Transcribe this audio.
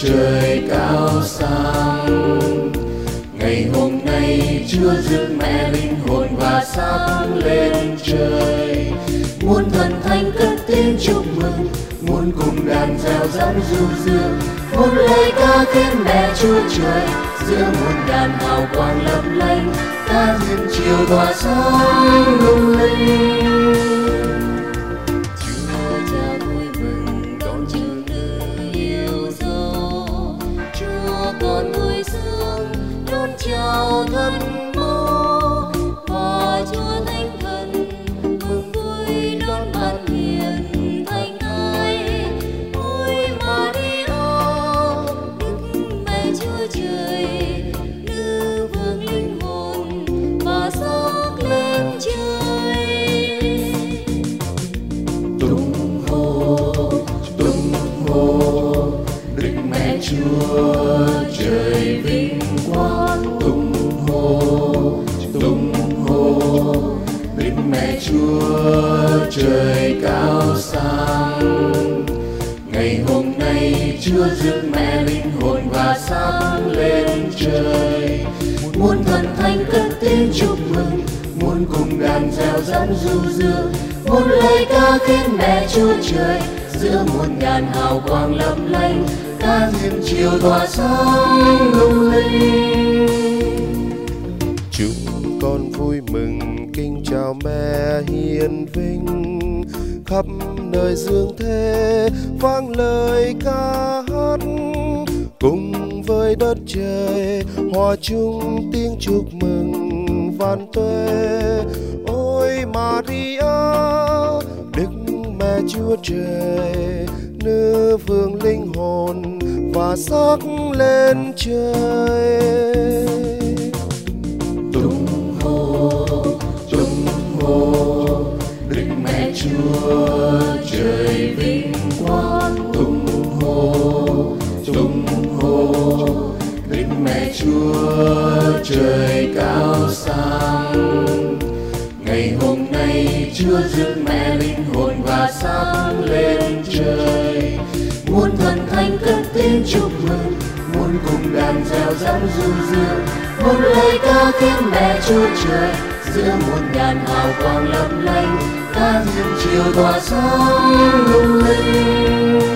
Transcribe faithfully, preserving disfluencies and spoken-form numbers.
trời cao sang. Ngày hôm nay Chúa rước mẹ linh hồn và xác lên trời. Muôn thần thánh cất tiếng chúc mừng, muôn cùng đàn reo dẫn du dương. Một lời ca khen mẹ Chúa trời, giữa muôn đàn hào quang lấp lánh. Ta thiên chiều tỏa sáng lung linh. Chúa cha vui mừng đón chữ nữ yêu dấu. Chúa con vui sướng đón chào thân mẫu. Và Chúa thánh thần mừng vui đón bạn hiền thánh ai. Ôi Maria, Đức Mẹ Chúa Trời, nữ vương linh hồn và xác lên trời. Tung hô, tung hô, Đức Mẹ Chúa Trời vinh quang. Tung hô, tung hô, Đức Mẹ Chúa Trời cao sang. Ngày hôm nay Chúa rước mẹ linh hồn và xác lên trời. Muôn thần thánh cất tiếng chúc mừng, muôn cùng đàn reo dẫn du dương. Một lời ca khen mẹ Chúa trời, giữa muôn ngàn hào quang lấp lánh. Ca thiên chiều tỏa sáng lung linh. Chúng con vui mừng kính chào mẹ hiền vinh. Khắp nơi dương thế vang lời ca hát. Cùng với đất trời hòa chung tiếng chúc mừng vạn tuế. Ôi Maria, Đức Mẹ Chúa Trời, nữ vương linh hồn và xác lên trời. Tung hô, tung hô, Đức Mẹ Chúa Trời vinh quang. Tung hô, tung hô, Đức Mẹ Chúa Trời cao sang. Ngày hôm nay Chúa rước mẹ linh hồn và xác lên trời. Muôn thần thánh cất tiếng chúc mừng, muôn cùng đàn reo dẫn du dương. Một lời ca khen mẹ Chúa trời, giữa muôn ngàn hào quang lấp lánh. Ca thiên chiều tỏa sáng lung linh.